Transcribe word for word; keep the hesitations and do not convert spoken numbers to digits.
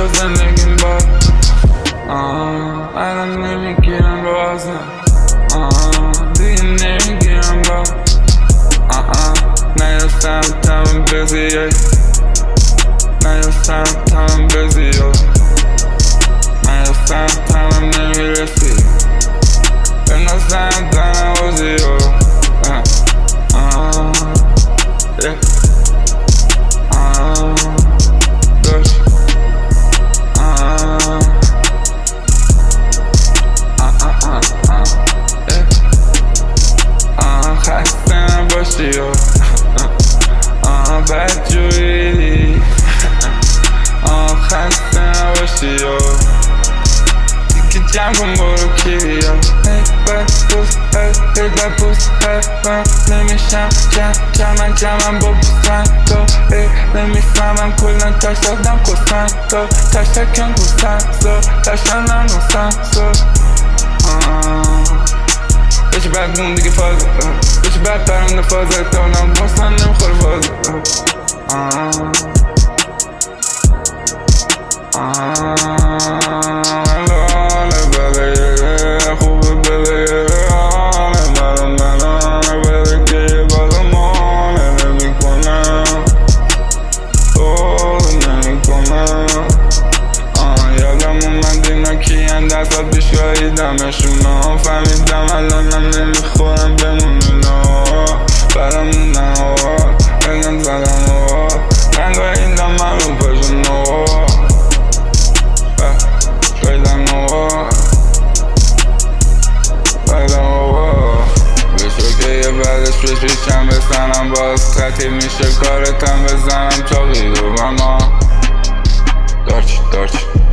شد زندگیم با الان نمیگیرم بازم دیگه نمیگیرم با نیستم تمام بزیه نیستم تمام بزیه نیستم تمام نمیرسی بنازم دنم وزیو خسته نباشی و بدجوری خسته نباشی و دیگه جمع کن برو کیویا بد پوست هی بد پوست هی نمیشم جمع جمع جمعم با بوستن تو نمیفهمم کلن تاش دادم کستن تو تاش تکن کستن سو تاشتن ننوستن سو بچه بعد مون دیگه فازه بچه بعد پرم نفازه تا نموستن نمیخوره فازه الانه بله خوبه بله الانه بله الانه بله که یه بازمانه نمی کنم اوه نمی کنم یادم اومد اینا کیان دستات بیشوایی دمشونا فهمیدم الانم نمیخورم بمون اینا برمونن بگن زدن رنگای این دم من رو پشون بایدم بایدم بشو که یه بعدش بشیشم بسنم باز خطی میشه کارتم بزنم چاقی رو اما دارچ دارچ